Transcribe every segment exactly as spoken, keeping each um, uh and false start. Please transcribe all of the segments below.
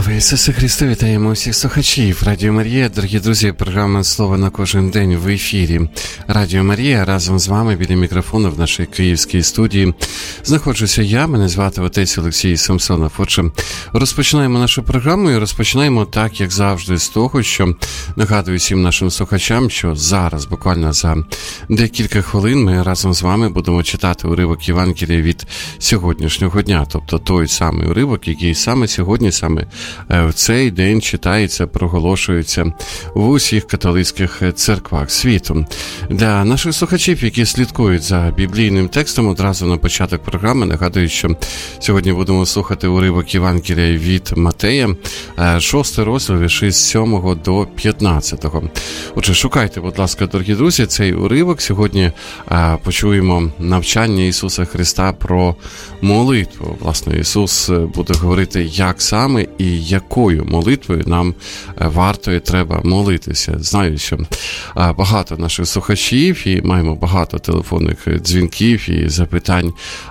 Слава Ісусу Христу! Вітаємо усіх слухачів Радіо Марія. Дорогі друзі, програма «Слово на кожен день» в ефірі. Радіо Марія разом з вами біля мікрофону в нашій київській студії. Знаходжуся я, мене звати отець Олексій Самсонов. Отже, розпочинаємо нашу програму і розпочинаємо так, як завжди, з того, що нагадую всім нашим слухачам, що зараз, буквально за декілька хвилин, ми разом з вами будемо читати уривок Євангелія від сьогоднішнього дня. Тобто той самий уривок, який саме сьогодні, саме в цей день читається, проголошується в усіх католицьких церквах світу. Для наших слухачів, які слідкують за біблійним текстом, одразу на початок програми нагадую, що сьогодні будемо слухати уривок Євангелія від Матея, шостий розділ, вірші з сьомого до п'ятнадцятого. Отже, шукайте, будь ласка, дорогі друзі, цей уривок. Сьогодні почуємо навчання Ісуса Христа про молитву. Власне, Ісус буде говорити, як саме і якою молитвою нам варто і треба молитися. Знаю, що багато наших слухачів і маємо багато телефонних дзвінків і запитань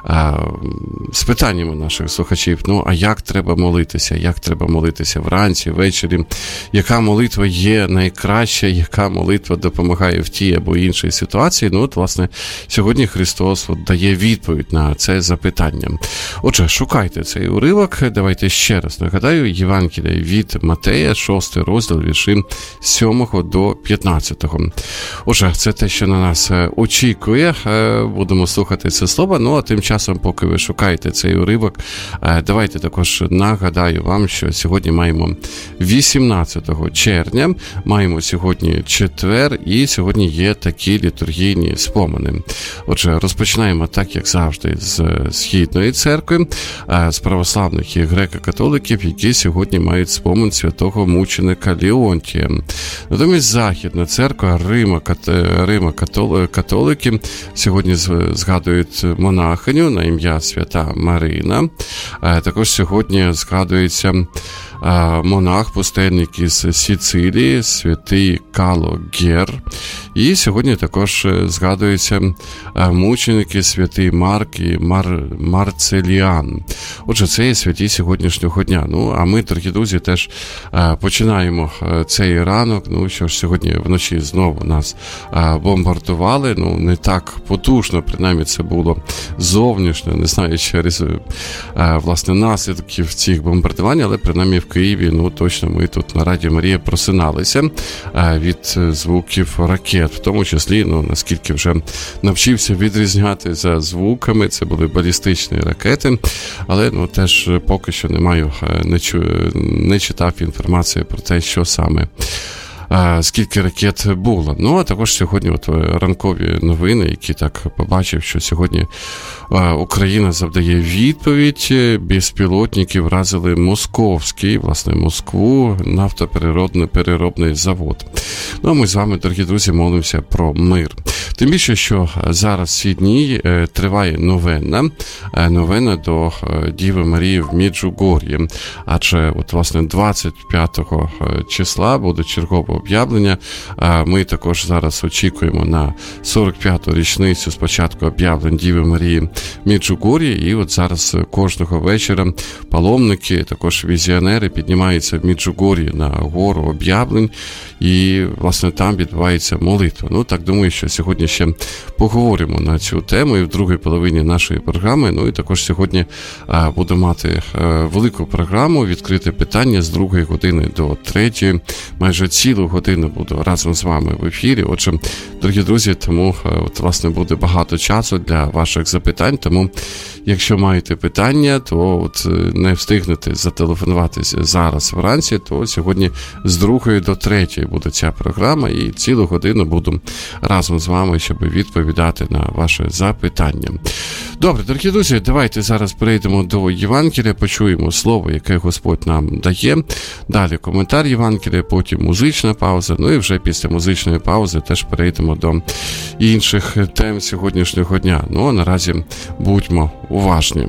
з питаннями наших слухачів. Ну, а як треба молитися? Як треба молитися вранці, ввечері? Яка молитва є найкраща? Яка молитва допомагає в тій або іншій ситуації? Ну, от, власне, сьогодні Христос от дає відповідь на це запитання. Отже, шукайте цей уривок. Давайте ще раз нагадаю, Євангелія від Матея, шостий розділ, вірші з сьомого до п'ятнадцятого. Отже, це те, що на нас очікує. Будемо слухати це слово. Ну, а тим часом, поки ви шукаєте цей уривок, давайте також нагадаю вам, що сьогодні маємо вісімнадцятого червня, маємо сьогодні четвер, і сьогодні є такі літургійні спомини. Отже, розпочинаємо так, як завжди, з Східної церкви, з православних і греко-католиків, які сьогодні мають спомин святого мученика Леонтія. Натомість Західна церква, Рима, Рима католики сьогодні згадують монахиню на ім'я свята Марина. Також сьогодні згадується монах, пустельник із Сицилії, святий Кало Гер. І сьогодні також згадуються мученики святий Марк і Мар... Марцеліан. Отже, це є святі сьогоднішнього дня. Ну, а ми, дорогі друзі, теж починаємо цей ранок. Ну, що ж, сьогодні вночі знову нас бомбардували. Ну, не так потужно, принаймні це було зовнішньо, не знаю, через, власне, наслідків цих бомбардувань, але принаймні в Києві, ну, точно ми тут на Радіо Марія просиналися від звуків ракет, в тому числі, ну, наскільки вже навчився відрізняти за звуками, це були балістичні ракети, але, ну, теж поки що не маю, не, чу, не читав інформацію про те, що саме скільки ракет було. Ну, а також сьогодні от ранкові новини, які так побачив, що сьогодні Україна завдає відповідь. Безпілотники вразили московський, власне, Москву, нафтопереробний переробний завод. Ну, а ми з вами, дорогі друзі, молимося про мир. Тим більше, що зараз ці дні триває новена, новена до Діви Марії в Меджугор'ї. Адже, от, власне, двадцять п'ятого числа буде чергове об'явлення. Ми також зараз очікуємо на сорок п'яту річницю спочатку об'явлень Діви Марії в Меджугор'ї. І от зараз кожного вечора паломники, також візіонери піднімаються в Меджугор'ї на гору об'явлень. І, власне, там відбувається молитва. Ну, так думаю, що сьогодні ще поговоримо на цю тему і в другій половині нашої програми. Ну, і також сьогодні а, буду мати а, велику програму, відкрите питання з другої години до третьої. Майже цілу годину буду разом з вами в ефірі. Отже, дорогі друзі, тому, а, от, власне, буде багато часу для ваших запитань. Тому, якщо маєте питання, то от не встигнете зателефонувати зараз вранці, то сьогодні з другої до третьої буде ця програма, і цілу годину буду разом з вами, щоб відповідати на ваші запитання. Добре, дорогі друзі, давайте зараз перейдемо до Євангелія, почуємо слово, яке Господь нам дає. Далі коментар Євангелія, потім музична пауза, ну і вже після музичної паузи теж перейдемо до інших тем сьогоднішнього дня. Ну, а наразі будьмо уважні.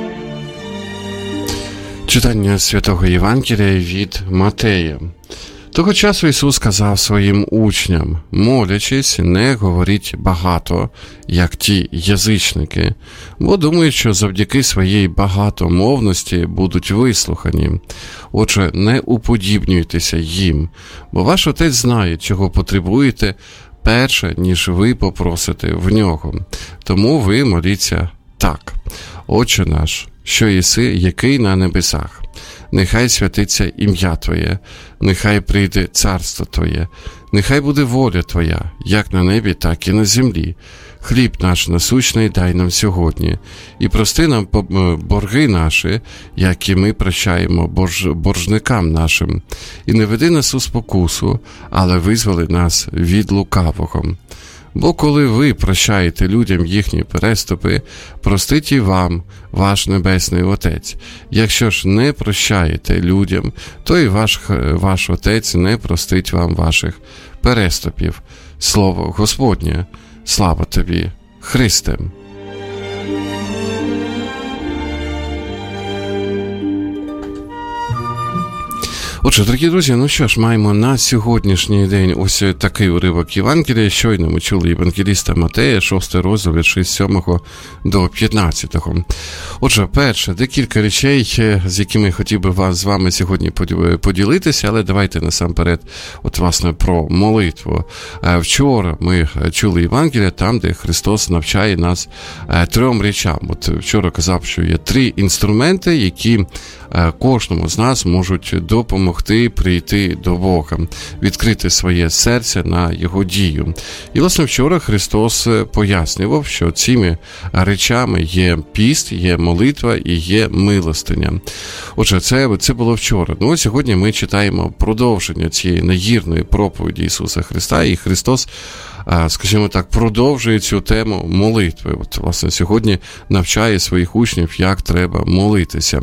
Читання Святого Євангелія від Матея. Того часу Ісус сказав своїм учням: молячись, не говоріть багато, як ті язичники, бо думають, що завдяки своїй багатомовності будуть вислухані. Отже, не уподібнюйтеся їм, бо ваш Отець знає, чого потребуєте, перше, ніж ви попросите в нього. Тому ви моліться так: Отче наш, що єси, який на небесах, нехай святиться ім'я Твоє, нехай прийде царство Твоє, нехай буде воля Твоя, як на небі, так і на землі. Хліб наш насущний дай нам сьогодні, і прости нам борги наші, як і ми прощаємо борж... боржникам нашим. І не веди нас у спокусу, але визволи нас від лукавого. Бо коли ви прощаєте людям їхні переступи, простить і вам ваш Небесний Отець. Якщо ж не прощаєте людям, то і ваш, ваш Отець не простить вам ваших переступів. Слово Господнє, слава тобі, Христе! Отже, дорогі друзі, ну що ж, маємо на сьогоднішній день ось такий уривок Євангелія. Щойно ми чули євангеліста Матея, шостий розділ від шістдесят сьомого до п'ятнадцятого. Отже, перше, декілька речей, з якими хотів би вас з вами сьогодні поділитися, але давайте насамперед, от власне, про молитву. Вчора ми чули Євангелія там, де Христос навчає нас трьом речам. От вчора казав, що є три інструменти, які кожному з нас можуть допомогти прийти до Бога, відкрити своє серце на Його дію. І, власне, вчора Христос пояснював, що цими речами є піст, є молитва і є милостиня. Отже, це, це було вчора. Ну, а сьогодні ми читаємо продовження цієї нагірної проповіді Ісуса Христа, і Христос, скажімо так, продовжує цю тему молитви. От, власне, сьогодні навчає своїх учнів, як треба молитися.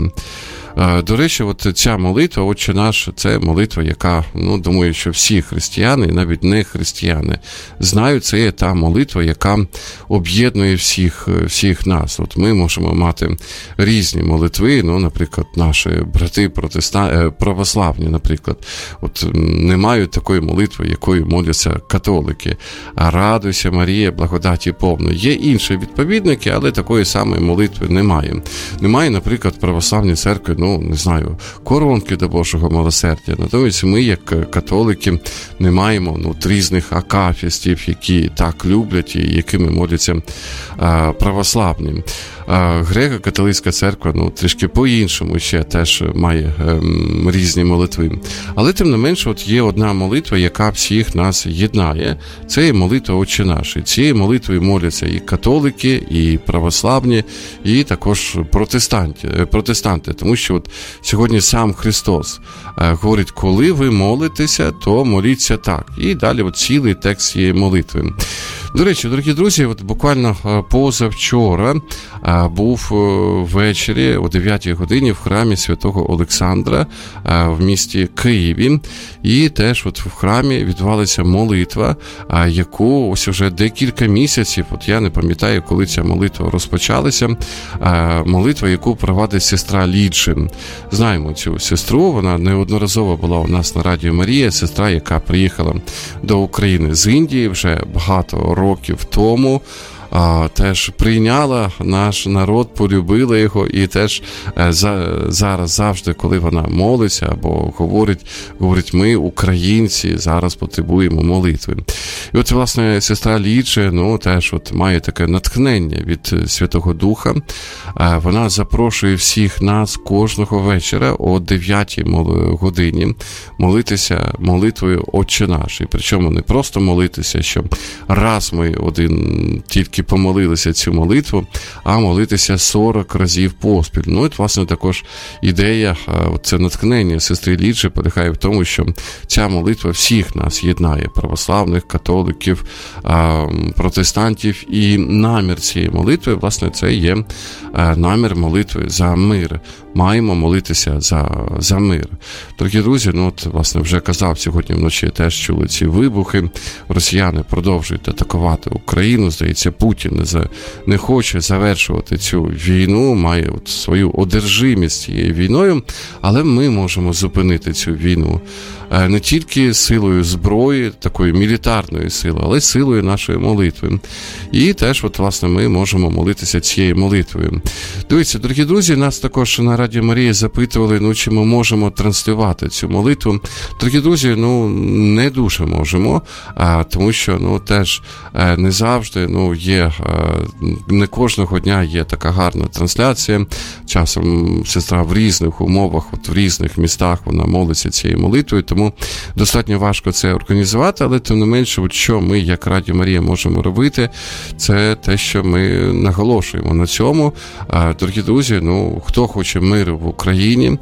До речі, от ця молитва, Отче наш, це молитва, яка, ну, думаю, що всі християни, навіть не християни, знають, це є та молитва, яка об'єднує всіх, всіх нас. От ми можемо мати різні молитви, ну, наприклад, наші брати протестан... православні, наприклад, от не мають такої молитви, якою моляться католики. А радуйся, Марія, благодаті повна. Є інші відповідники, але такої самої молитви немає. Немає, наприклад, православні церкви, ну, не знаю, коронки до Божого милосердя. Натомість ми, як католики, не маємо, ну, різних акафістів, які так люблять і якими моляться а, православні. Греко-католицька церква, ну, трішки по-іншому ще теж має ем, різні молитви. Але, тим не менше, от є одна молитва, яка всіх нас єднає. Це є молитва Отче наш. І цією молитвою моляться і католики, і православні, і також протестанти. протестанти. Тому що от сьогодні сам Христос е, говорить, коли ви молитеся, то моліться так. І далі от цілий текст цієї молитви. До речі, дорогі друзі, от буквально позавчора був ввечері о дев'ятій годині в храмі Святого Олександра в місті Києві. І теж от в храмі відбувалася молитва, яку ось уже декілька місяців, от я не пам'ятаю, коли ця молитва розпочалася, молитва, яку провадить сестра Ліджин. Знаємо цю сестру, вона неодноразово була у нас на Радіо Марія, сестра, яка приїхала до України з Індії вже багато років. років тому, а, теж прийняла наш народ, полюбила його, і теж а, за, зараз завжди, коли вона молиться або говорить, говорить, ми, українці, зараз потребуємо молитви. І от, власне, сестра Ліджа, ну, теж от має таке натхнення від Святого Духа. А, вона запрошує всіх нас кожного вечора о дев'ятій годині молитися молитвою Отче наш. І причому не просто молитися, що раз ми один тільки помолилися цю молитву, а молитися сорок разів поспіль. Ну, от, власне, також ідея, це натхнення сестри Ліджі полягає в тому, що ця молитва всіх нас єднає, православних, католиків, протестантів, і намір цієї молитви, власне, це є намір молитви за мир. Маємо молитися за, за мир. Дорогі друзі, ну от, власне, вже казав, сьогодні вночі теж чули ці вибухи. Росіяни продовжують атакувати Україну. Здається, Путін Путін не, за, не хоче завершувати цю війну, має от свою одержимість цією війною, але ми можемо зупинити цю війну не тільки силою зброї, такої мілітарної сили, але й силою нашої молитви. І теж, от, власне, ми можемо молитися цією молитвою. Дивіться, дорогі друзі, нас також на Радіо Марія запитували, ну, чи ми можемо транслювати цю молитву. Дорогі друзі, ну, не дуже можемо, а, тому що, ну, теж не завжди, ну, є, не кожного дня є така гарна трансляція. Часом сестра в різних умовах, от в різних містах вона молиться цією молитвою, тому достатньо важко це організувати, але тим не менше, от що ми, як Радіо Марія, можемо робити, це те, що ми наголошуємо на цьому. Дорогі друзі, ну, хто хоче миру в Україні,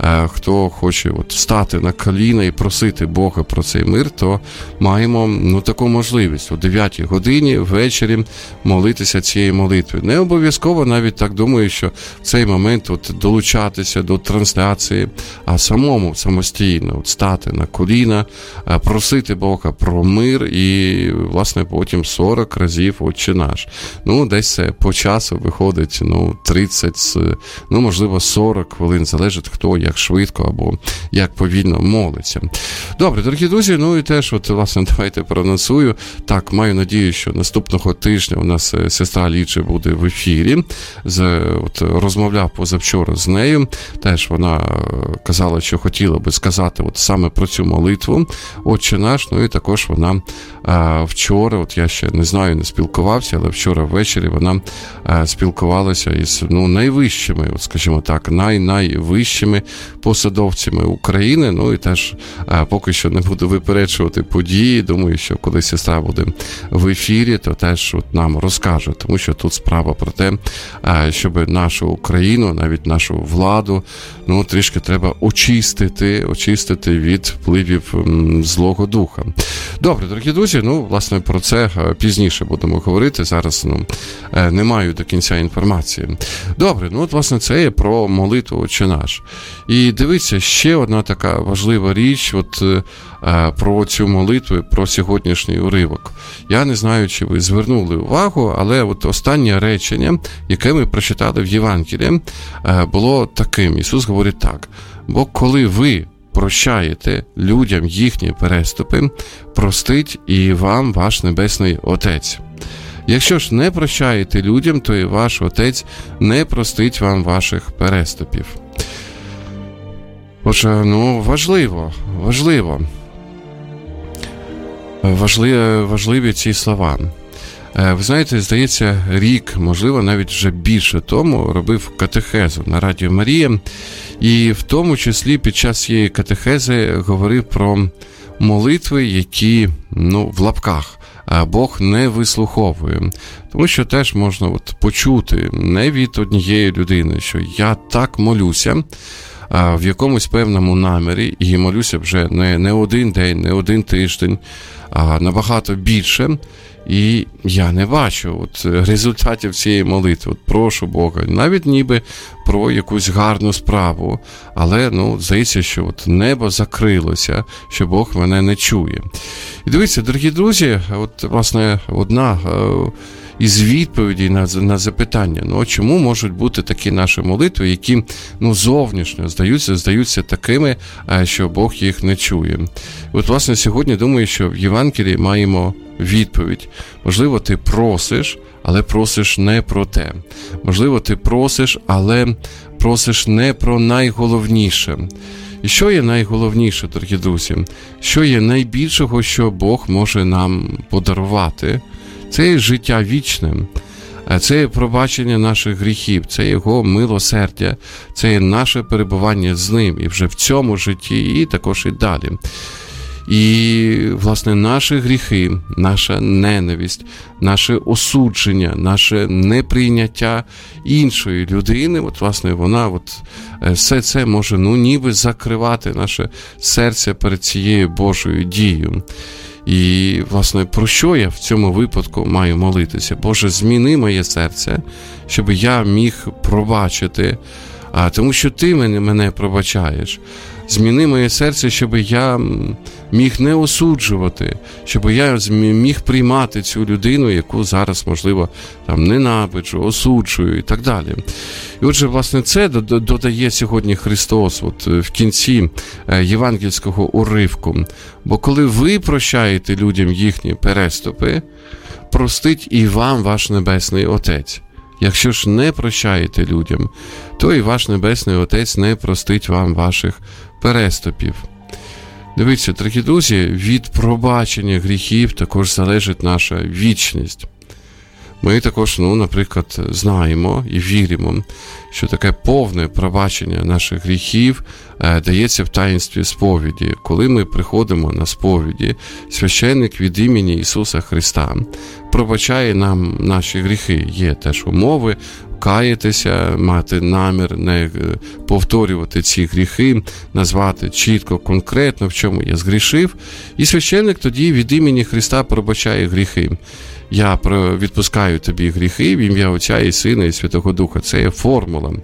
хто хоче от стати на коліна і просити Бога про цей мир, то маємо, ну, таку можливість о дев'ятій годині ввечері молитися цією молитвою. Не обов'язково, навіть так думаю, що в цей момент от долучатися до трансляції, а самому самостійно от стати на коліна, просити Бога про мир і, власне, потім сорок разів Отче наш. Ну, десь це по часу виходить, ну, тридцять, ну, можливо, сорок хвилин, залежить хто, як швидко або як повільно молиться. Добре, дорогі друзі, ну і теж, от, власне, давайте проанонсую. Так, маю надію, що наступного тижня у нас сестра Ліджа буде в ефірі. З, от, розмовляв позавчора з нею. Теж вона казала, що хотіла би сказати от саме про цю молитву Отче наш. Ну і також вона а, вчора, от я ще не знаю, не спілкувався, але вчора ввечері вона а, спілкувалася із, ну, найвищими, от, скажімо так, най-найвищими посадовцями України. Ну і теж а, поки що не буду випереджувати події. Думаю, що коли сестра буде в ефірі, то теж от нам розкаже, тому що тут справа про те, а, щоб нашу Україну, навіть нашу владу, ну, трішки треба очистити, очистити від впливів м, Злого Духа. Добре, дорогі друзі, ну, власне, про це пізніше будемо говорити. Зараз, ну, не маю до кінця інформації. Добре, ну, от, власне, це є про молитву Отче наш. І дивіться, ще одна така важлива річ, от, про цю молитву, про сьогоднішній уривок. Я не знаю, чи ви звернули увагу, але от останнє речення, яке ми прочитали в Євангелії, було таким. Ісус говорить так: бо коли ви прощаєте людям їхні переступи, простить і вам ваш Небесний Отець. Якщо ж не прощаєте людям, то і ваш Отець не простить вам ваших переступів. Отже, ну, важливо, важливо. Важливі, важливі ці слова. Ви знаєте, здається, рік, можливо, навіть вже більше тому робив катехезу на Радіо Марія, і в тому числі під час цієї катехези говорив про молитви, які, ну, в лапках, Бог не вислуховує. Тому що теж можна от почути не від однієї людини, що я так молюся, в якомусь певному намірі, і молюся вже не, не один день, не один тиждень, а набагато більше, і я не бачу от результатів цієї молитви. От прошу Бога, навіть ніби про якусь гарну справу, але, ну, здається, що от небо закрилося, що Бог мене не чує. І дивіться, дорогі друзі, от, власне, одна із відповідей на, на запитання, ну, чому можуть бути такі наші молитви, які, ну, зовнішньо здаються, здаються такими, що Бог їх не чує. От, власне, сьогодні думаю, що в Євангелії маємо відповідь. Можливо, ти просиш, але просиш не про те. Можливо, ти просиш, але просиш не про найголовніше. І що є найголовніше, дорогі друзі? Що є найбільшого, що Бог може нам подарувати? Це є життя вічне, це є пробачення наших гріхів, це Його милосердя, це є наше перебування з Ним і вже в цьому житті, і також і далі. І, власне, наші гріхи, наша ненависть, наше осудження, наше неприйняття іншої людини, от, власне, вона от, все це може, ну, ніби закривати наше серце перед цією Божою дією. І, власне, про що я в цьому випадку маю молитися? Боже, зміни моє серце, щоб я міг пробачити, а, тому що Ти мене, мене пробачаєш. Зміни моє серце, щоб я міг не осуджувати, щоб я міг приймати цю людину, яку зараз, можливо, там ненавиджу, осуджую і так далі. І отже, власне, це додає сьогодні Христос от в кінці євангельського уривку. Бо коли ви прощаєте людям їхні переступи, простить і вам ваш Небесний Отець. Якщо ж не прощаєте людям, то і ваш Небесний Отець не простить вам ваших переступів. Дивіться, дорогі друзі, від пробачення гріхів також залежить наша вічність. Ми також, ну, наприклад, знаємо і віримо, що таке повне пробачення наших гріхів е, дається в таїнстві сповіді. Коли ми приходимо на сповіді, священник від імені Ісуса Христа пробачає нам наші гріхи. Є теж умови каятися, мати намір не повторювати ці гріхи, назвати чітко, конкретно, в чому я згрішив. І священник тоді від імені Христа пробачає гріхи. Я відпускаю тобі гріхи в ім'я Отця і Сина і Святого Духа. Це є формула,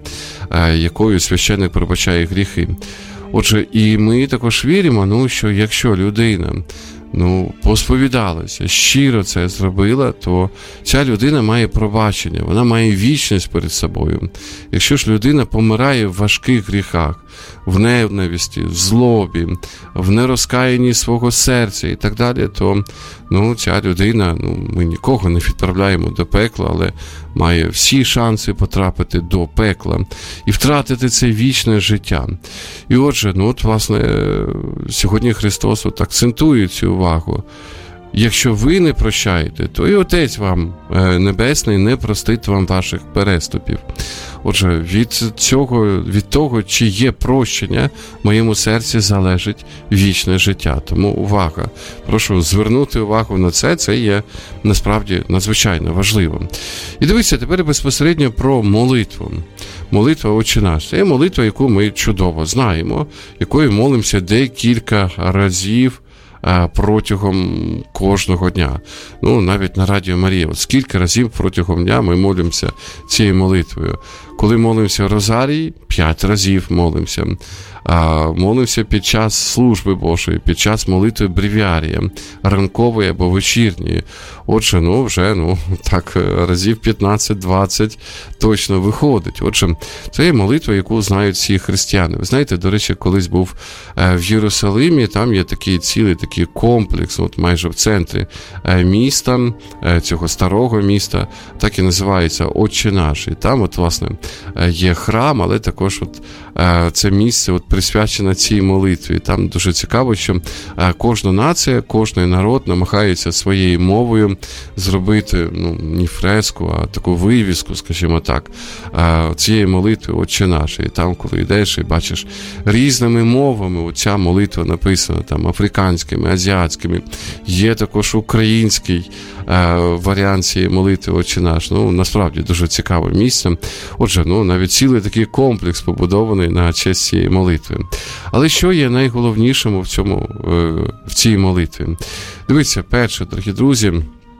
якою священник пробачає гріхи. Отже, і ми також віримо, ну, що якщо людина ну, посповідалася, щиро це зробила, то ця людина має пробачення, вона має вічність перед собою. Якщо ж людина помирає в важких гріхах, в ненависті, в злобі, в нерозкаянні свого серця і так далі, то ну, ця людина, ну, ми нікого не відправляємо до пекла, але має всі шанси потрапити до пекла і втратити це вічне життя. І отже, ну, от, власне, сьогодні Христос от акцентує цю увагу. Якщо ви не прощаєте, то і Отець вам Небесний не простить вам ваших переступів. Отже, від цього, від того, чи є прощення, в моєму серці залежить вічне життя. Тому увага. Прошу звернути увагу на це, це є насправді надзвичайно важливо. І дивіться, тепер безпосередньо про молитву. Молитва «Отче наш» – це є молитва, яку ми чудово знаємо, якою молимося декілька разів протягом кожного дня. Ну, навіть на Радіо Марія. От скільки разів протягом дня ми молимося цією молитвою. Коли молимося Розарій, п'ять разів молимося. А, молимося під час служби Божої, під час молитви бревіарія, ранкової або вечірньої. Отже, ну, вже, ну, так, разів п'ятнадцять-двадцять точно виходить. Отже, це є молитва, яку знають всі християни. Ви знаєте, до речі, колись був в Єрусалимі, там є такий цілий такий комплекс, от майже в центрі міста, цього старого міста, так і називається «Отче наш». І там, от, власне, є храм, але також от це місце от присвячено цій молитві. Там дуже цікаво, що кожна нація, кожен народ намагається своєю мовою зробити, ну, не фреску, а таку вивіску, скажімо так, цієї молитви «Отче наш». І там, коли йдеш і бачиш різними мовами, оця молитва написана, там, африканськими, азіатськими, є також український варіант цієї молитви «Отче наш». Ну, насправді, дуже цікаве місце. Отже, ну, навіть цілий такий комплекс побудований на честь цієї молитви. Але що є найголовнішим в цьому, в цій молитві? Дивіться, перше, дорогі друзі,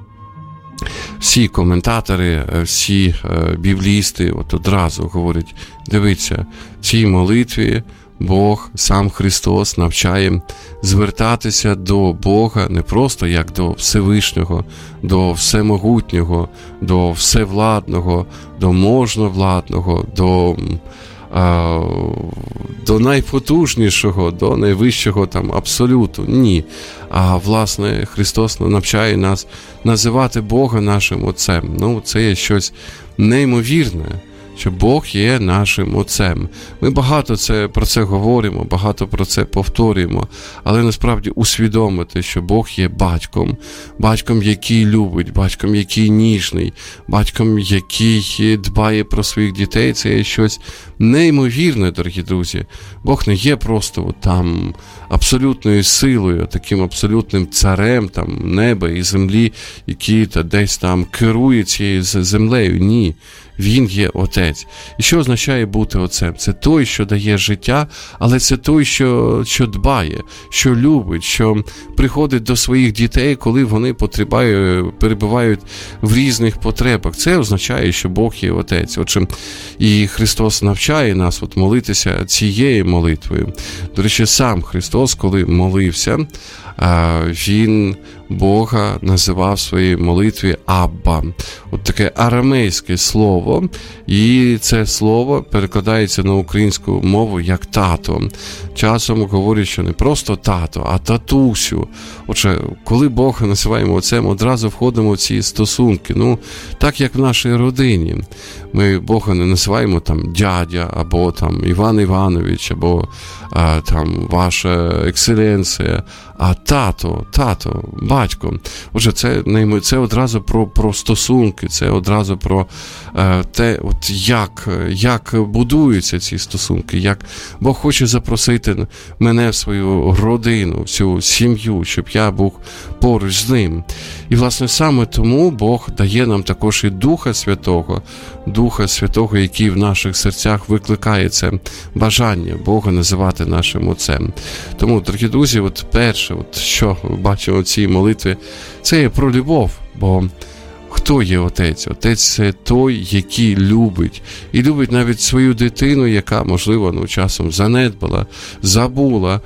всі коментатори, всі біблісти от одразу говорять, дивіться, в цій молитві Бог, сам Христос навчає звертатися до Бога не просто як до Всевишнього, до Всемогутнього, до Всевладного, до Можновладного, до, а, до найпотужнішого, до найвищого там абсолюту. Ні. А, власне, Христос навчає нас називати Бога нашим Отцем. Ну, це є щось неймовірне, що Бог є нашим Отцем. Ми багато це, про це говоримо, багато про це повторюємо, але насправді усвідомити, що Бог є батьком, батьком, який любить, батьком, який ніжний, батьком, який дбає про своїх дітей, це є щось неймовірне, дорогі друзі. Бог не є просто там абсолютною силою, таким абсолютним царем там неба і землі, який та десь там керує цією землею. Ні. Він є Отець. І що означає бути Отцем? Це той, що дає життя, але це той, що, що дбає, що любить, що приходить до своїх дітей, коли вони потребують, перебувають в різних потребах. Це означає, що Бог є Отець. Отже, і Христос навчає нас от молитися цією молитвою. До речі, сам Христос, коли молився, Він Бога називав в своїй молитві Абба. От таке арамейське слово, і це слово перекладається на українську мову як тато. Часом говорять, що не просто тато, а татусю. Отже, коли Бога називаємо Отцем, одразу входимо в ці стосунки. Ну, так як в нашій родині. Ми Бога не називаємо там дядя, або там Іван Іванович, або а, там ваша екселенція, а тато, тато, батько. Отже, це, це одразу про, про стосунки, це одразу про е, те, от як, як будуються ці стосунки, як Бог хоче запросити мене в свою родину, в цю сім'ю, щоб я був поруч з ним. І, власне, саме тому Бог дає нам також і Духа Святого, Духа Святого, який в наших серцях викликає це бажання Бога називати нашим Отцем. Тому, дорогі друзі, от перше, от що ми бачимо в цій молитві, це є про любов, бо хто є Отець? Отець – це той, який любить. І любить навіть свою дитину, яка, можливо, ну, часом занедбала, забула,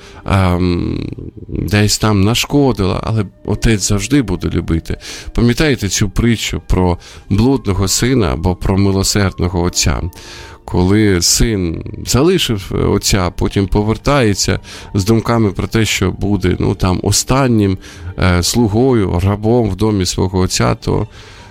ем, десь там нашкодила, але Отець завжди буде любити. Пам'ятаєте цю притчу про блудного сина або про милосердного Отця? Коли син залишив отця, потім повертається з думками про те, що буде, ну, там, останнім е, слугою, рабом в домі свого отця, то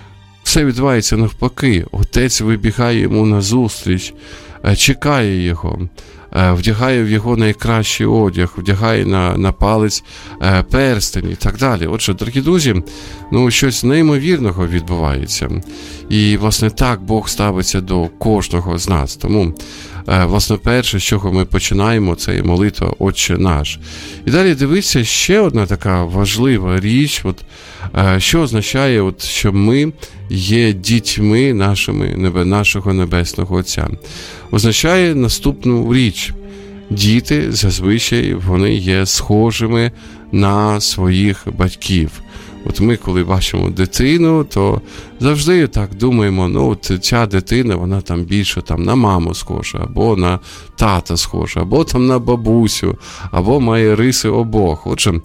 все відбувається навпаки. Отець вибігає йому назустріч, е, чекає його, е, вдягає в його найкращий одяг, вдягає на, на палець е, перстень і так далі. Отже, дорогі друзі, ну, щось неймовірного відбувається. І, власне, так Бог ставиться до кожного з нас. Тому, власне, перше, з чого ми починаємо, це є молитва «Отче наш». І далі дивіться, ще одна така важлива річ, от, що означає, от, що ми є дітьми нашими, нашого Небесного Отця. Означає наступну річ. Діти, зазвичай, вони є схожими на своїх батьків. От ми, коли бачимо дитину, то завжди так думаємо, ну, от ця дитина, вона там більше там на маму схожа, або на тата схожа, або там на бабусю, або має риси обох. Отже,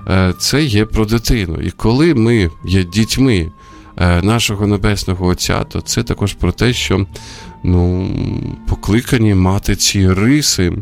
це є про дитину. І коли ми є дітьми нашого Небесного Отця, то це також про те, що, ну, покликані мати ці риси,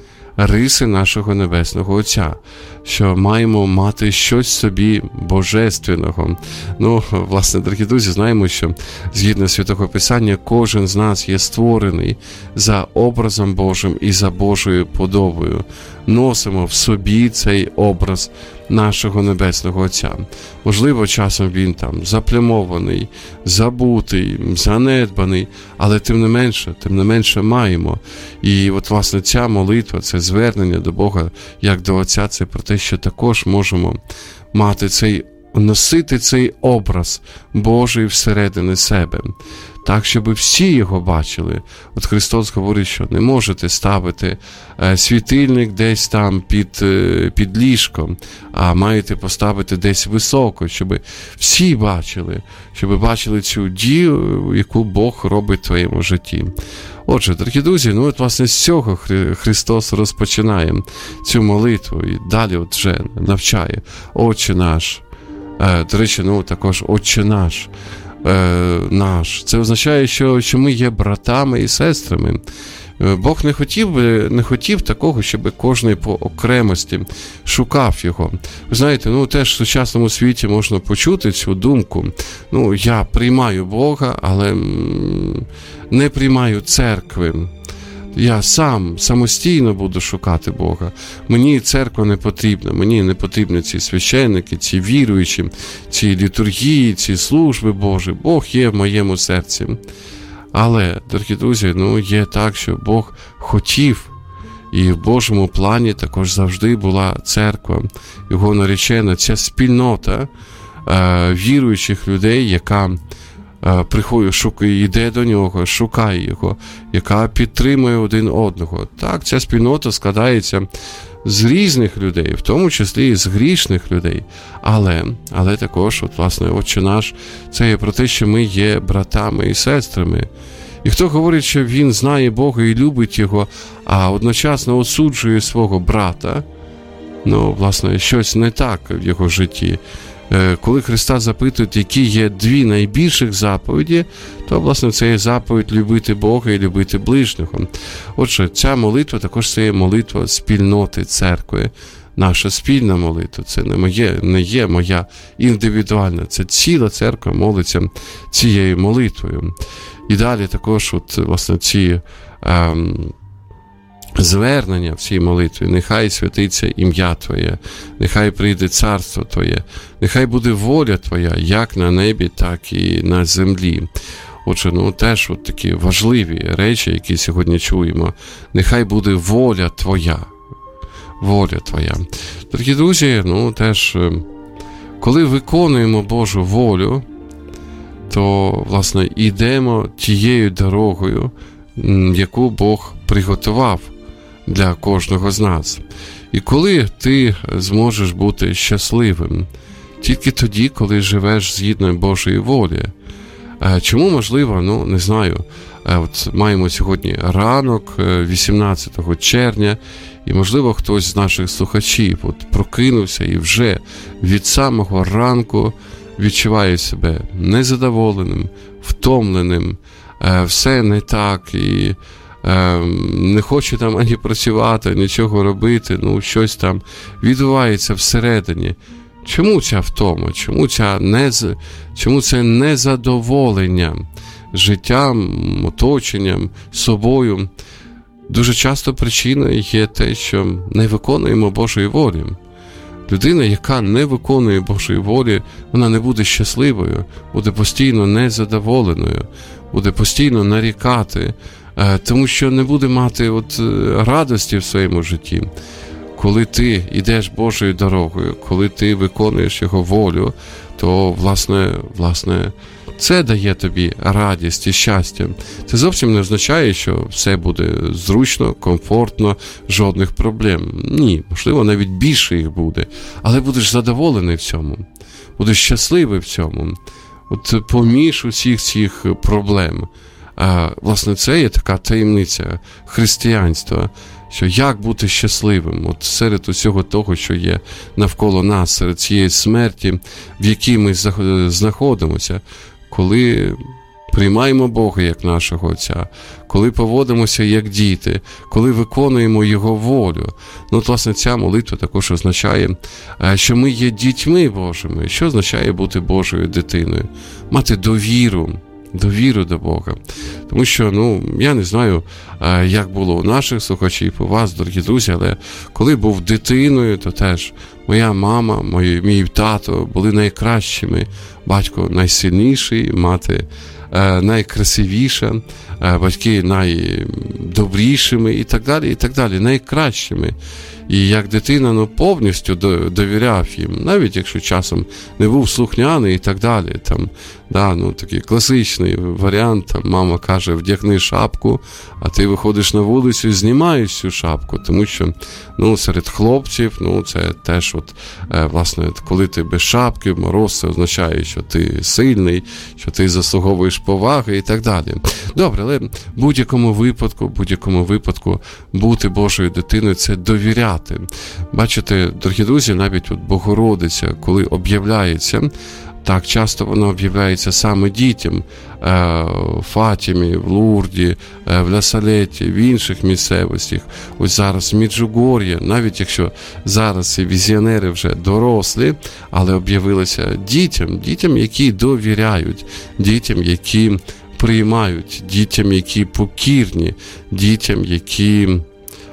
риси нашого Небесного Отця, що маємо мати щось собі божественного. Ну, власне, дорогі друзі, знаємо, що згідно Святого Писання, кожен з нас є створений за образом Божим і за Божою подобою. Носимо в собі цей образ нашого Небесного Отця. Можливо, часом він там заплямований, забутий, занедбаний, але тим не менше, тим не менше маємо. І от, власне, ця молитва, це звернення до Бога, як до Отця, це про те, що також можемо мати цей, носити цей образ Божий всередини себе. Так, щоб всі його бачили. От Христос говорить, що не можете ставити е, світильник десь там під, е, під ліжком, а маєте поставити десь високо, щоб всі бачили, щоб бачили цю дію, яку Бог робить в твоєму житті. Отже, дорогі друзі, ну от, власне, з цього Христос розпочинає цю молитву і далі от вже навчає. Отче наш. Е, до речі, ну також Отче наш. Наш. Це означає, що, що ми є братами і сестрами. Бог не хотів би, не хотів такого, щоб кожен по окремості шукав його. Ви знаєте, ну теж в сучасному світі можна почути цю думку. Ну, я приймаю Бога, але не приймаю церкви. Я сам, самостійно буду шукати Бога. Мені церква не потрібна, мені не потрібні ці священники, ці віруючі, ці літургії, ці служби Божі. Бог є в моєму серці. Але, дорогі друзі, ну є так, що Бог хотів, і в Божому плані також завжди була церква, його наречена, ця спільнота е, віруючих людей, яка приходить, шукає, йде до нього, шукає його, яка підтримує один одного. Так, ця спільнота складається з різних людей, в тому числі і з грішних людей. Але, але також, от, власне, Отче наш, це є про те, що ми є братами і сестрами. І хто говорить, що він знає Бога і любить його, а одночасно осуджує свого брата, ну, власне, щось не так в його житті. Коли Христа запитують, які є дві найбільших заповіді, то, власне, це є заповідь любити Бога і любити ближнього. Отже, ця молитва також це є молитва спільноти церкви. Наша спільна молитва, це не, моє, не є моя індивідуальна, це ціла церква молиться цією молитвою. І далі також, от, власне, ці ем, звернення в цій молитві: нехай святиться ім'я Твоє, нехай прийде царство Твоє, нехай буде воля Твоя, як на небі, так і на землі. Отже, ну, теж от такі важливі речі, які сьогодні чуємо. Нехай буде воля Твоя. Воля Твоя. Дорогі друзі, ну, теж, коли виконуємо Божу волю, то, власне, йдемо тією дорогою, яку Бог приготував для кожного з нас. І коли ти зможеш бути щасливим? Тільки тоді, коли живеш згідно Божої волі. Чому можливо? Ну, не знаю. От маємо сьогодні ранок, вісімнадцятого червня, і, можливо, хтось з наших слухачів от прокинувся і вже від самого ранку відчуває себе незадоволеним, втомленим, все не так, і не хоче там ані працювати, нічого робити, ну, щось там відбувається всередині. Чому ця втома? Чому, ця нез... Чому це незадоволення життям, оточенням, собою? Дуже часто причиною є те, що не виконуємо Божої волі. Людина, яка не виконує Божої волі, вона не буде щасливою, буде постійно незадоволеною, буде постійно нарікати, тому що не буде мати от радості в своєму житті. Коли ти йдеш Божою дорогою, коли ти виконуєш Його волю, то, власне, власне, це дає тобі радість і щастя. Це зовсім не означає, що все буде зручно, комфортно, жодних проблем. Ні, можливо, навіть більше їх буде. Але будеш задоволений в цьому, будеш щасливий в цьому. От поміж усіх цих проблем. А, власне, це є така таємниця християнства, що як бути щасливим от серед усього того, що є навколо нас, серед цієї смерті, в якій ми знаходимося, коли приймаємо Бога як нашого Отця, коли поводимося як діти, коли виконуємо Його волю. Ну, от, власне, ця молитва також означає, що ми є дітьми Божими. Що означає бути Божою дитиною? Мати довіру. Довіру до Бога. Тому що, ну, я не знаю, як було у наших слухачів, у вас, дорогі друзі, але коли був дитиною, то теж моя мама, мій, мій тато були найкращими. Батько найсильніший, мати найкрасивіша, батьки найдобрішими і так далі, і так далі, найкращими. І як дитина, ну, повністю довіряв їм, навіть якщо часом не був слухняний і так далі. Там, да, ну, такий класичний варіант, там, мама каже, вдягни шапку, а ти виходиш на вулицю і знімаєш цю шапку, тому що, ну, серед хлопців, ну, це теж от, власне, коли ти без шапки, мороз, це означає, що ти сильний, що ти заслуговуєш поваги і так далі. Добре, але в будь-якому випадку, в будь-якому випадку бути Божою дитиною – це довіряти. Бачите, дорогі друзі, навіть от Богородиця, коли об'являється, так часто вона об'являється саме дітям в Фатімі, в Лурді, в Ля-Салеті, в інших місцевостях. Ось зараз в Меджугор'ї, навіть якщо зараз ці візіонери вже дорослі, але об'явилися дітям, дітям, які довіряють, дітям, які приймають, дітям, які покірні, дітям, які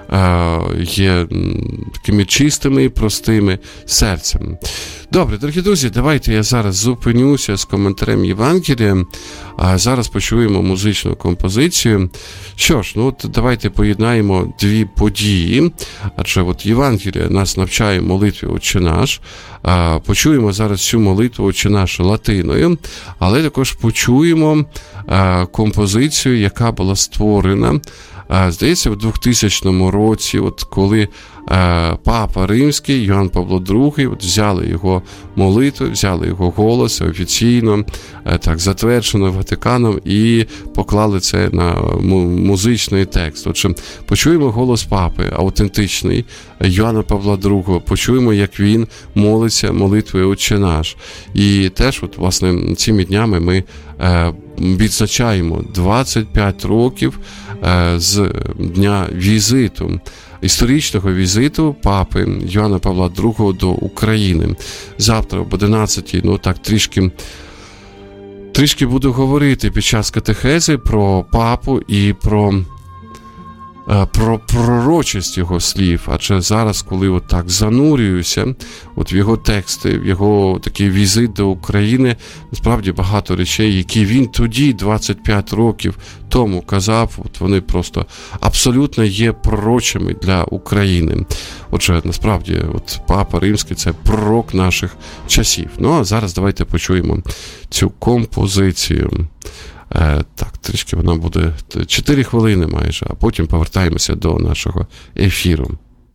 є такими чистими і простими серцем. Добре, дорогі друзі, давайте я зараз зупинюся з коментарем Євангелія, а зараз почуємо музичну композицію. Що ж, ну от давайте поєднаємо дві події, адже от Євангелія нас навчає молитві «Отче наш», а почуємо зараз цю молитву «Отче наш» латиною, але також почуємо а, композицію, яка була створена, а, здається, в двохтисячному році, от коли а, Папа Римський, Йоанн Павло другий, от взяли його молитву, взяли його голос офіційно, а, так, затверджено Ватиканом і поклали це на музичний текст. Отже, почуємо голос Папи, аутентичний, Йоанна Павла другого, почуємо, як він молиться молитвою «Отче наш». І теж, от, власне, цими днями ми е, відзначаємо двадцять п'ять років е, з дня візиту, історичного візиту Папи Йоанна Павла другого до України. Завтра об одинадцятій, ну так, трішки трішки буду говорити під час катехези про Папу і про про пророчість його слів, адже зараз, коли от так занурююся от в його тексти, в його такий візит до України, насправді багато речей, які він тоді, двадцять п'ять років тому казав, от вони просто абсолютно є пророчими для України. Отже, насправді, от Папа Римський – це пророк наших часів. Ну, а зараз давайте почуємо цю композицію. Так, трішки вона буде чотири хвилини майже, а потім повертаємося до нашого ефіру.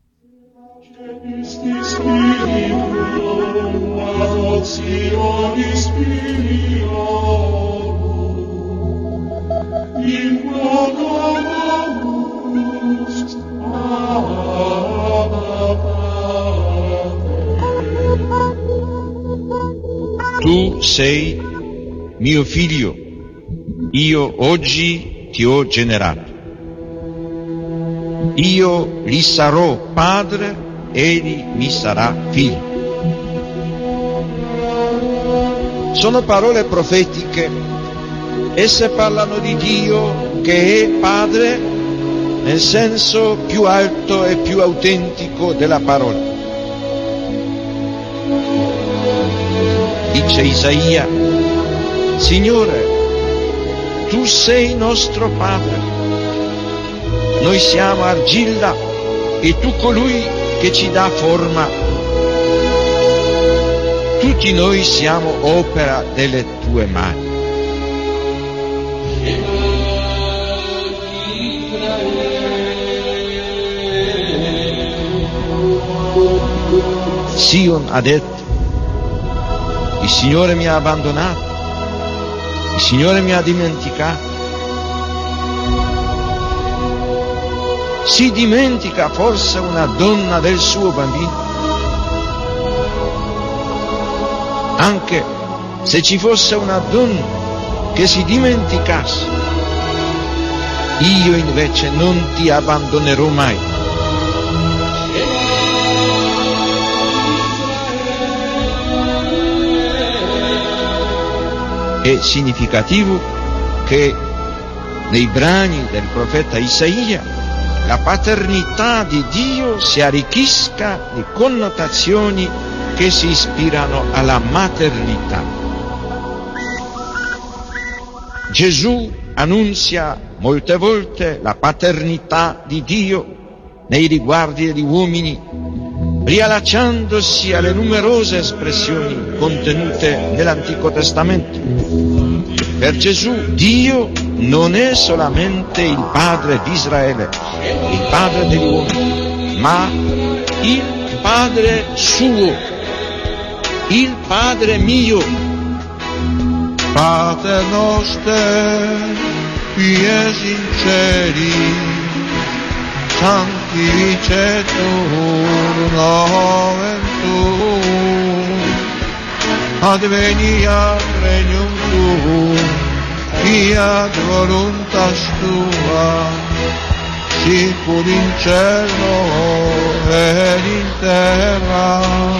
Tu sei mio figlio. Io oggi ti ho generato. Io gli sarò padre, egli mi sarà figlio. Sono parole profetiche. Esse parlano di Dio che è padre nel senso più alto e più autentico della parola. Dice Isaia: Signore, tu sei nostro Padre, noi siamo argilla e tu colui che ci dà forma. Tutti noi siamo opera delle tue mani. Sion ha detto: il Signore mi ha abbandonato. Il Signore mi ha dimenticato. Si dimentica forse una donna del suo bambino? Anche se ci fosse una donna che si dimenticasse, io invece non ti abbandonerò mai. È significativo che nei brani del profeta Isaia la paternità di Dio si arricchisca di connotazioni che si ispirano alla maternità. Gesù annunzia molte volte la paternità di Dio nei riguardi degli uomini, riallacciandosi alle numerose espressioni contenute nell'Antico Testamento. Per Gesù Dio non è solamente il padre di Israele, il padre degli uomini, ma il padre suo, il padre mio. Pater noster, qui es in cieli, sanctificetur nomen tuum, adveniat regnum tuum, fiat voluntas tua, sicur in cielo ed in terra.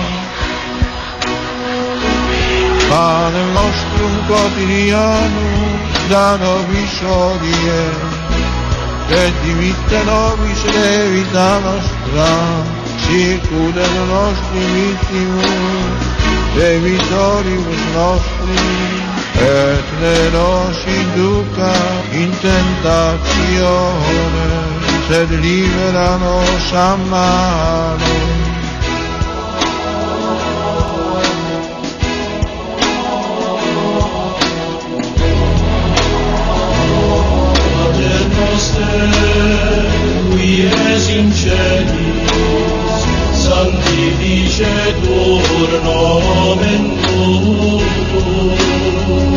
Pane nostrum quotidianum da nobis hodie, che dimitte nobis de vita nostra, sicude nostri vittimus, de vitoribus nostri, et ne nos induca in tentazione, sed libera nos a malo. Pater noster, qui es in celis, sanctificetur nomen tuum,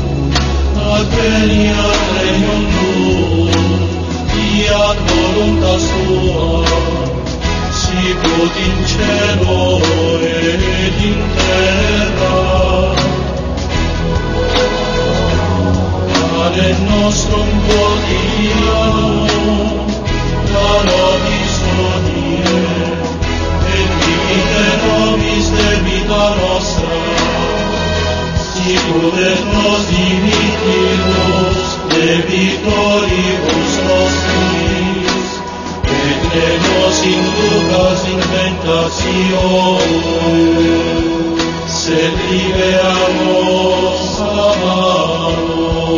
adveniat regnum tuum, fiat voluntas tua, sicut in cielo et in terra. Pane nostrum quotidianum da nobis hodie, et dimitte nobis debita nostra, sicut et nos dimittimus debitoribus nostris, et ne nos inducas in tentazione, sed libera nos a malo.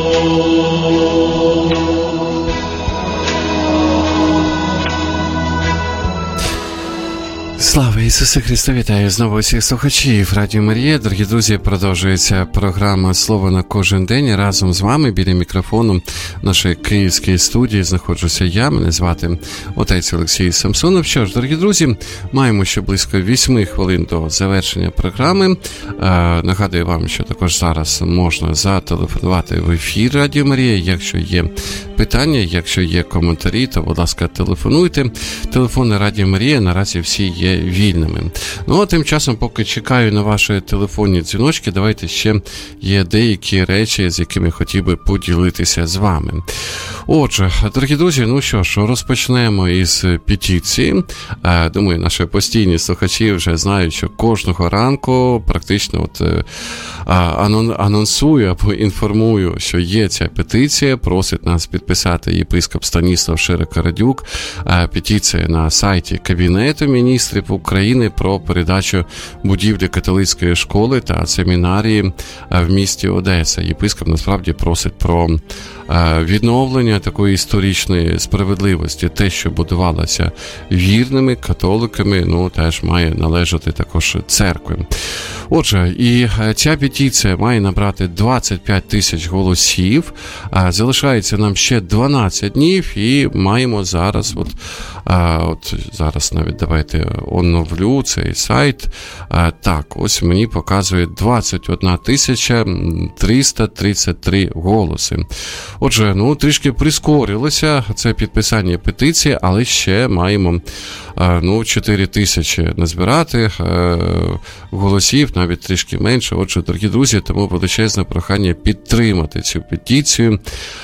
Слава Ісусу Христу! Вітаю знову всіх слухачів Радіо Марія. Дорогі друзі, продовжується програма «Слово на кожен день». Разом з вами біля мікрофону нашої київської студії знаходжуся я. Мене звати отець Олексій Самсонов. Що ж, дорогі друзі, маємо ще близько вісім хвилин до завершення програми. Е, нагадую вам, що також зараз можна зателефонувати в ефір Радіо Марія. Якщо є питання, якщо є коментарі, то, будь ласка, телефонуйте. Телефони Радіо Марія наразі всі є вільними. Ну, а тим часом, поки чекаю на ваші телефонні дзвіночки, давайте ще є деякі речі, з якими хотів би поділитися з вами. Отже, дорогі друзі, ну що ж, розпочнемо із петиції. Думаю, наші постійні слухачі вже знають, що кожного ранку практично от анонсую або інформую, що є ця петиція, просить нас підписати єпископ Станіслав Широко-Радюк. Петиція на сайті Кабінету міністрів України про передачу будівлі католицької школи та семінарії в місті Одеса. Єпископ насправді просить про відновлення такої історичної справедливості. Те, що будувалося вірними католиками, ну, теж має належати також церкві. Отже, і ця петиція має набрати двадцять п'ять тисяч голосів. Залишається нам ще дванадцять днів і маємо зараз, от, от зараз навіть давайте оновлю цей сайт. Так, ось мені показує двадцять одна тисяча триста тридцять три голоси. Отже, ну, трішки прискорилося це підписання петиції, але ще маємо ну, чотири тисячі назбирати голосів, навіть трішки менше. Отже, дорогі друзі, тому величезне прохання підтримати цю петицію.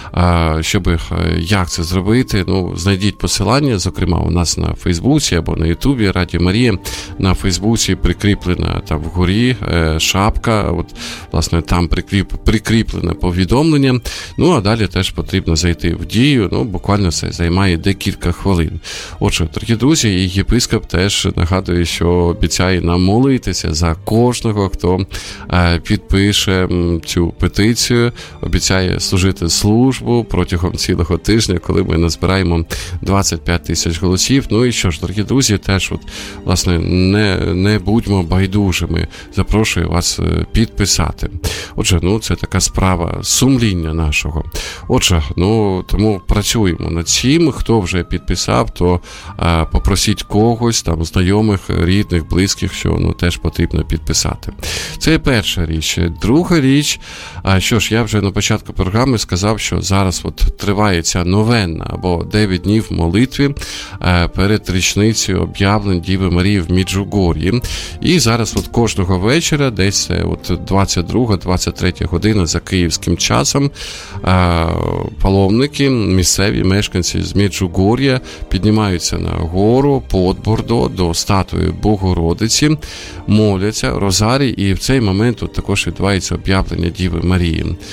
Щоб як це зробити, ну, знайдіть посилання, зокрема, у нас на Фейсбуці або на Ютубі Радіо Марія. На Фейсбуці прикріплена там вгорі шапка, от, власне, там прикріп, прикріплене повідомлення. Ну, а далі теж потрібно зайти в дію, ну, буквально це займає декілька хвилин. Отже, дорогі друзі, і єпископ теж нагадує, що обіцяє нам молитися за кожного, хто е, підпише цю петицію, обіцяє служити службу протягом цілого тижня, коли ми назбираємо двадцять п'ять тисяч голосів. Ну і що ж, дорогі друзі, теж, от, власне, не, не будьмо байдужими. Запрошую вас підписати. Отже, ну, це така справа сумління нашого. Отже, ну, тому працюємо над цим. Хто вже підписав, то а, попросіть когось, там, знайомих, рідних, близьких, що, ну, теж потрібно підписати. Це перша річ. Друга річ, а, що ж, я вже на початку програми сказав, що зараз от триває ця новенна, або дев'ять днів молитви а, перед річницею об'явлень Діви Марії в Меджугор'ї. І зараз от кожного вечора, десь от двадцять друга двадцять третя година за київським часом, а, паломники, місцеві мешканці з Меджугор'я піднімаються на гору Подбордо до статуї Богородиці, моляться, розарій, і в цей момент тут також відбувається об'явлення Діви Марії.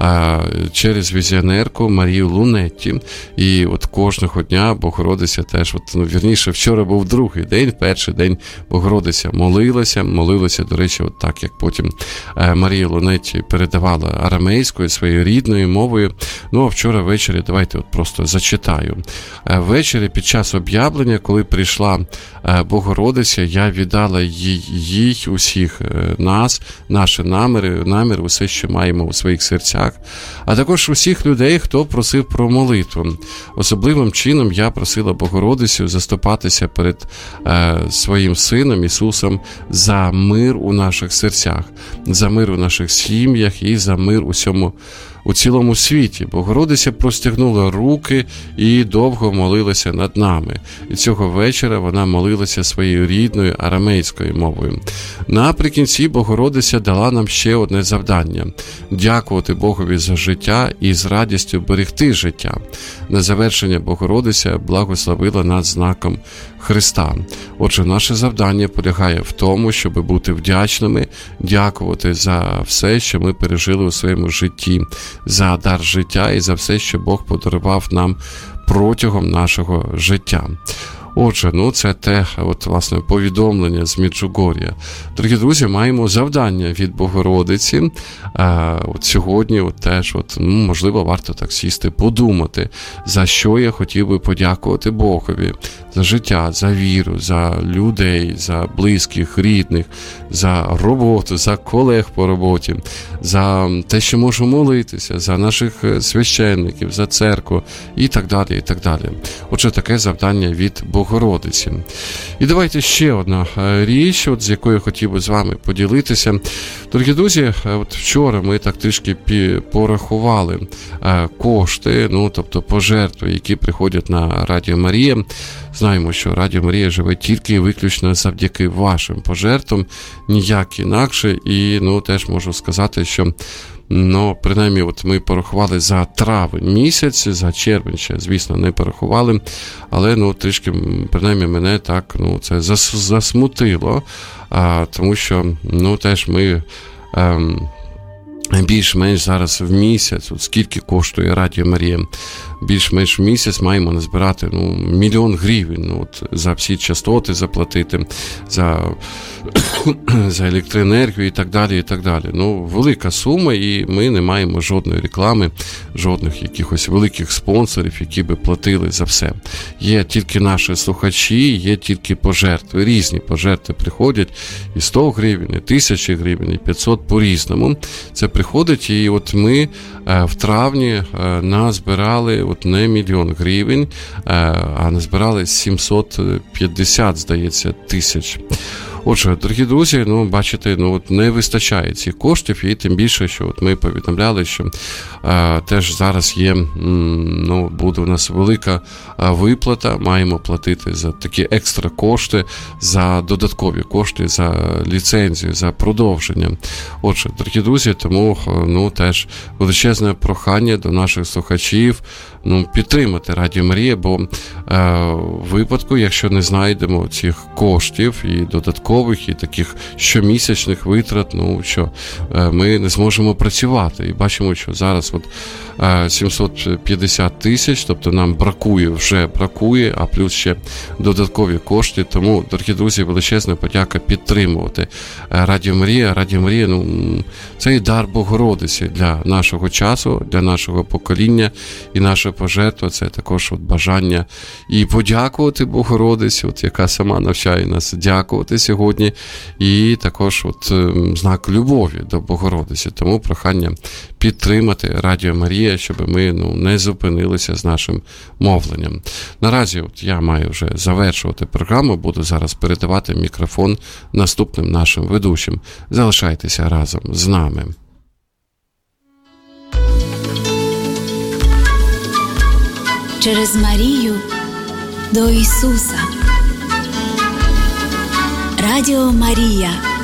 через візіонерку Марію Лунетті. І от кожного дня Богородиця теж, от, ну, вірніше, вчора був другий день, перший день Богородиця молилася, молилася, до речі, от так, як потім Марія Лунетті передавала арамейською, своєю рідною мовою. Ну, а вчора ввечері, давайте от просто зачитаю. Ввечері під час об'явлення, коли прийшла Богородиця, я віддала їй, їй усіх нас, наші наміри, наміри, усе, що маємо у своїх серцях, а також усіх людей, хто просив про молитву. Особливим чином я просила Богородицю заступатися перед е, своїм Сином Ісусом за мир у наших серцях, за мир у наших сім'ях і за мир у цьому у цілому світі. Богородиця простягнула руки і довго молилася над нами. І цього вечора вона молилася своєю рідною арамейською мовою. Наприкінці Богородиця дала нам ще одне завдання – дякувати Богові за життя і з радістю берегти життя. На завершення Богородиця благословила над знаком Христа. Отже, наше завдання полягає в тому, щоб бути вдячними, дякувати за все, що ми пережили у своєму житті, за дар життя і за все, що Бог подарував нам протягом нашого життя. Отже, ну це те, от, власне, повідомлення з Меджугор'я. Дорогі друзі, маємо завдання від Богородиці. А, от сьогодні от теж, от, ну, можливо, варто так сісти, подумати, за що я хотів би подякувати Богові. За життя, за віру, за людей, за близьких, рідних, за роботу, за колег по роботі, за те, що можу молитися, за наших священників, за церкву і так далі, і так далі. Отже, таке завдання від Богородиці. І давайте ще одна річ, от, з якою хотів би з вами поділитися. Дорогі друзі, от вчора ми так трішки порахували кошти, ну, тобто пожертви, які приходять на Радіо Марія. Знаємо, що Радіо Марія живе тільки і виключно завдяки вашим пожертвам, ніяк інакше. І, ну, теж можу сказати, що, ну, принаймні, от ми порахували за травень місяць, за червень ще, звісно, не порахували, але, ну, трішки, принаймні, мене так, ну, це зас, засмутило, а, тому що, ну, теж ми... Ем, більш-менш зараз в місяць, от скільки коштує Радіо Марія, більш-менш в місяць маємо назбирати, ну, мільйон гривень, ну, от, за всі частоти заплатити, за, за електроенергію і так далі, і так далі. Ну, велика сума, і ми не маємо жодної реклами, жодних якихось великих спонсорів, які би платили за все. Є тільки наші слухачі, є тільки пожертви, різні пожертви приходять, і сто гривень, і тисяча гривень, і п'ятсот по-різному. Це приходить, і от ми е, в травні е, назбирали от не мільйон гривень, е, а назбирали сімсот п'ятдесят, здається, тисяч. Отже, дорогі друзі, ну, бачите, ну, от не вистачає цих коштів, і тим більше, що от ми повідомляли, що е, теж зараз є, м, ну, буде у нас велика е, виплата, маємо платити за такі екстра кошти, за додаткові кошти, за ліцензію, за продовження. Отже, дорогі друзі, тому, ну, теж величезне прохання до наших слухачів, ну, підтримати Радіо Марія, бо е, в випадку, якщо не знайдемо цих коштів і додаткових, і таких щомісячних витрат, ну, що е, ми не зможемо працювати. І бачимо, що зараз от е, сімсот п'ятдесят тисяч, тобто нам бракує, вже бракує, а плюс ще додаткові кошти. Тому, дорогі друзі, величезна подяка підтримувати Радіо Марія. Радіо Марія, ну, це і дар Богородиці для нашого часу, для нашого покоління, і наша пожертва – це також от бажання і подякувати Богородиці, от яка сама навчає нас дякувати сьогодні, і також от знак любові до Богородиці. Тому прохання підтримати Радіо Марія, щоб ми, ну, не зупинилися з нашим мовленням. Наразі от я маю вже завершувати програму, буду зараз передавати мікрофон наступним нашим ведучим. Залишайтеся разом з нами. Через Марію до Ісуса. Радіо Марія.